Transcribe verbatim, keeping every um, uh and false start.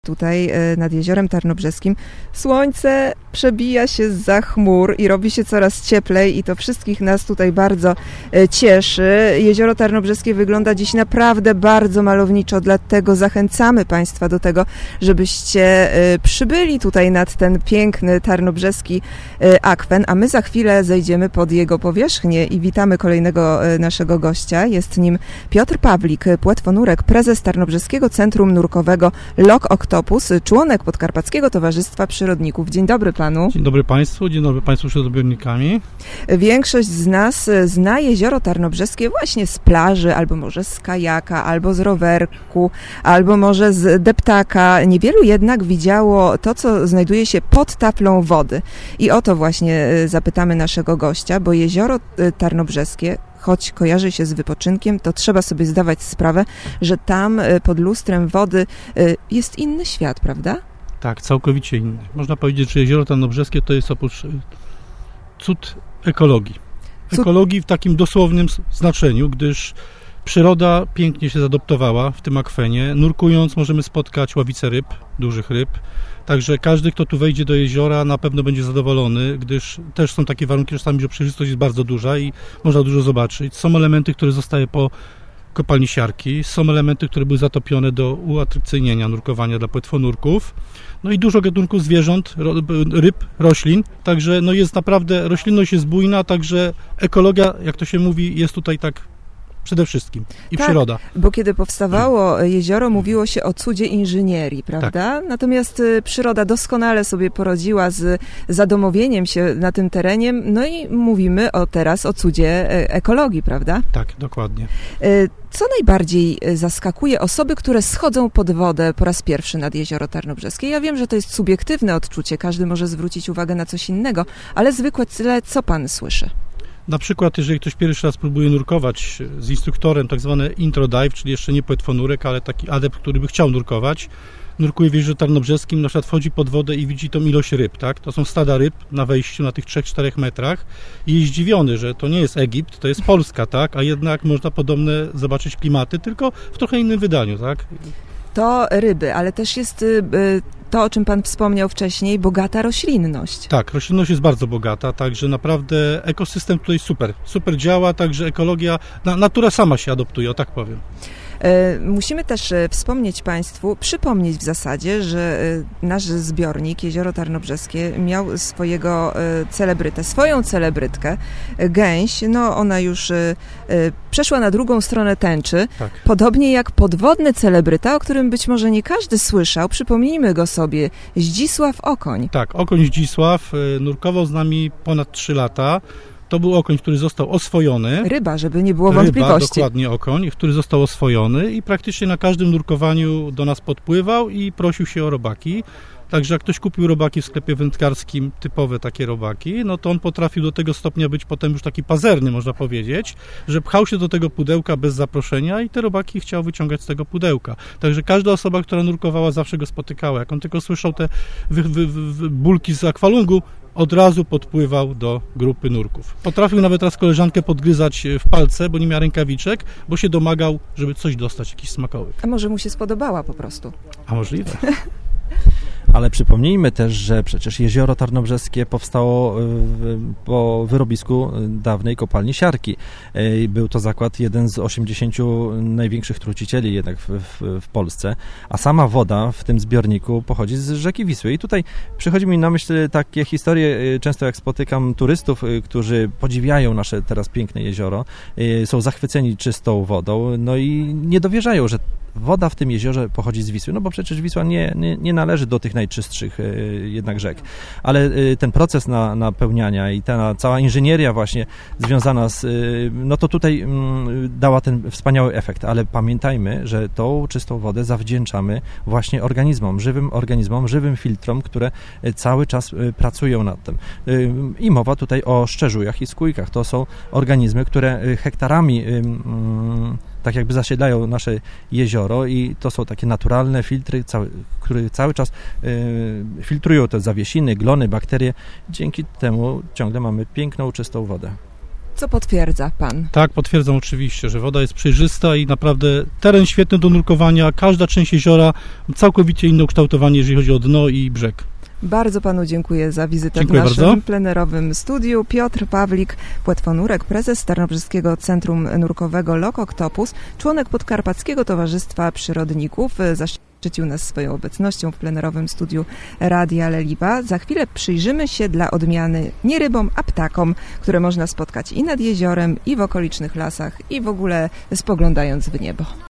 Tutaj nad Jeziorem Tarnobrzeskim słońce przebija się zza chmur i robi się coraz cieplej i to wszystkich nas tutaj bardzo cieszy. Jezioro Tarnobrzeskie wygląda dziś naprawdę bardzo malowniczo, dlatego zachęcamy Państwa do tego, żebyście przybyli tutaj nad ten piękny tarnobrzeski akwen, a my za chwilę zejdziemy pod jego powierzchnię i witamy kolejnego naszego gościa. Jest nim Piotr Pawlik, płetwonurek, prezes Tarnobrzeskiego Centrum Nurkowego Lok Oktopus, członek Podkarpackiego Towarzystwa Przyrodników. Dzień dobry panu. Dzień dobry państwu, dzień dobry państwu przed odbiornikami. Większość z nas zna Jezioro Tarnobrzeskie właśnie z plaży, albo może z kajaka, albo z rowerku, albo może z deptaka. Niewielu jednak widziało to, co znajduje się pod taflą wody. I o to właśnie zapytamy naszego gościa, bo Jezioro Tarnobrzeskie, choć kojarzy się z wypoczynkiem, to trzeba sobie zdawać sprawę, że tam pod lustrem wody jest inny świat, prawda? Tak, całkowicie inny. Można powiedzieć, że Jezioro Tarnobrzeskie to jest oprócz cud ekologii. Ekologii w takim dosłownym znaczeniu, gdyż przyroda pięknie się zaadoptowała w tym akwenie. Nurkując możemy spotkać ławice ryb, dużych ryb. Także każdy, kto tu wejdzie do jeziora, na pewno będzie zadowolony, gdyż też są takie warunki, że czasami, że przejrzystość jest bardzo duża i można dużo zobaczyć. Są elementy, które zostały po kopalni siarki, są elementy, które były zatopione do uatrakcyjnienia nurkowania dla płetwonurków. No i dużo gatunków zwierząt, ryb, roślin, także no jest naprawdę, roślinność jest bujna, także ekologia, jak to się mówi, jest tutaj tak przede wszystkim i tak, przyroda. Bo kiedy powstawało jezioro, mówiło się o cudzie inżynierii, prawda? Tak. Natomiast przyroda doskonale sobie poradziła z zadomowieniem się na tym terenie, no i mówimy o, teraz o cudzie ekologii, prawda? Tak, dokładnie. Co najbardziej zaskakuje osoby, które schodzą pod wodę po raz pierwszy nad Jezioro Tarnobrzeskie? Ja wiem, że to jest subiektywne odczucie, każdy może zwrócić uwagę na coś innego, ale zwykłe, co pan słyszy? Na przykład, jeżeli ktoś pierwszy raz próbuje nurkować z instruktorem, tak zwany intro dive, czyli jeszcze nie płetwonurek, ale taki adept, który by chciał nurkować, nurkuje w Jeziorze Tarnobrzeskim, na przykład wchodzi pod wodę i widzi tą ilość ryb, tak? To są stada ryb na wejściu na tych trzech czterech metrach i jest zdziwiony, że to nie jest Egipt, to jest Polska, tak? A jednak można podobne zobaczyć klimaty, tylko w trochę innym wydaniu, tak? To ryby, ale też jest to, o czym pan wspomniał wcześniej, bogata roślinność. Tak, roślinność jest bardzo bogata, także naprawdę ekosystem tutaj super, super działa, także ekologia, natura sama się adoptuje, o tak powiem. Musimy też wspomnieć Państwu, przypomnieć w zasadzie, że nasz zbiornik Jezioro Tarnobrzeskie miał swojego celebrytę, swoją celebrytkę, gęś. No ona już przeszła na drugą stronę tęczy. Tak. Podobnie jak podwodny celebryta, o którym być może nie każdy słyszał. Przypomnijmy go sobie. Zdzisław Okoń. Tak, Okoń Zdzisław nurkował z nami ponad trzy lata. To był okoń, który został oswojony. Ryba, żeby nie było wątpliwości. Ryba, dokładnie okoń, który został oswojony i praktycznie na każdym nurkowaniu do nas podpływał i prosił się o robaki. Także jak ktoś kupił robaki w sklepie wędkarskim, typowe takie robaki, no to on potrafił do tego stopnia być potem już taki pazerny, można powiedzieć, że pchał się do tego pudełka bez zaproszenia i te robaki chciał wyciągać z tego pudełka. Także każda osoba, która nurkowała, zawsze go spotykała. Jak on tylko słyszał te wy, wy, wy, bulki z akwalungu, od razu podpływał do grupy nurków. Potrafił nawet raz koleżankę podgryzać w palce, bo nie miał rękawiczek, bo się domagał, żeby coś dostać, jakiś smakołyk. A może mu się spodobała po prostu? A możliwe. Ale przypomnijmy też, że przecież Jezioro Tarnobrzeskie powstało po wyrobisku dawnej kopalni siarki. Był to zakład jeden z osiemdziesięciu największych trucicieli jednak w, w, w Polsce, a sama woda w tym zbiorniku pochodzi z rzeki Wisły. I tutaj przychodzi mi na myśl takie historie, często jak spotykam turystów, którzy podziwiają nasze teraz piękne jezioro, są zachwyceni czystą wodą, no i nie dowierzają, że woda w tym jeziorze pochodzi z Wisły, no bo przecież Wisła nie, nie, nie należy do tych najczystszych jednak rzek. Ale ten proces na, napełniania i ta cała inżynieria właśnie związana z, no to tutaj dała ten wspaniały efekt, ale pamiętajmy, że tą czystą wodę zawdzięczamy właśnie organizmom, żywym organizmom, żywym filtrom, które cały czas pracują nad tym. I mowa tutaj o szczerzujach i skójkach. To są organizmy, które hektarami tak jakby zasiedlają nasze jezioro i to są takie naturalne filtry, cały, które cały czas y, filtrują te zawiesiny, glony, bakterie. Dzięki temu ciągle mamy piękną, czystą wodę. Co potwierdza pan? Tak, potwierdzam oczywiście, że woda jest przejrzysta i naprawdę teren świetny do nurkowania. Każda część jeziora całkowicie inne ukształtowanie, jeżeli chodzi o dno i brzeg. Bardzo panu dziękuję za wizytę Dziękuję w naszym bardzo. plenerowym studiu. Piotr Pawlik, płetwonurek, prezes Tarnobrzeskiego Centrum Nurkowego Lokoktopus, członek Podkarpackiego Towarzystwa Przyrodników, zaszczycił nas swoją obecnością w plenerowym studiu Radia Leliwa. Za chwilę przyjrzymy się dla odmiany nie rybom, a ptakom, które można spotkać i nad jeziorem, i w okolicznych lasach, i w ogóle spoglądając w niebo.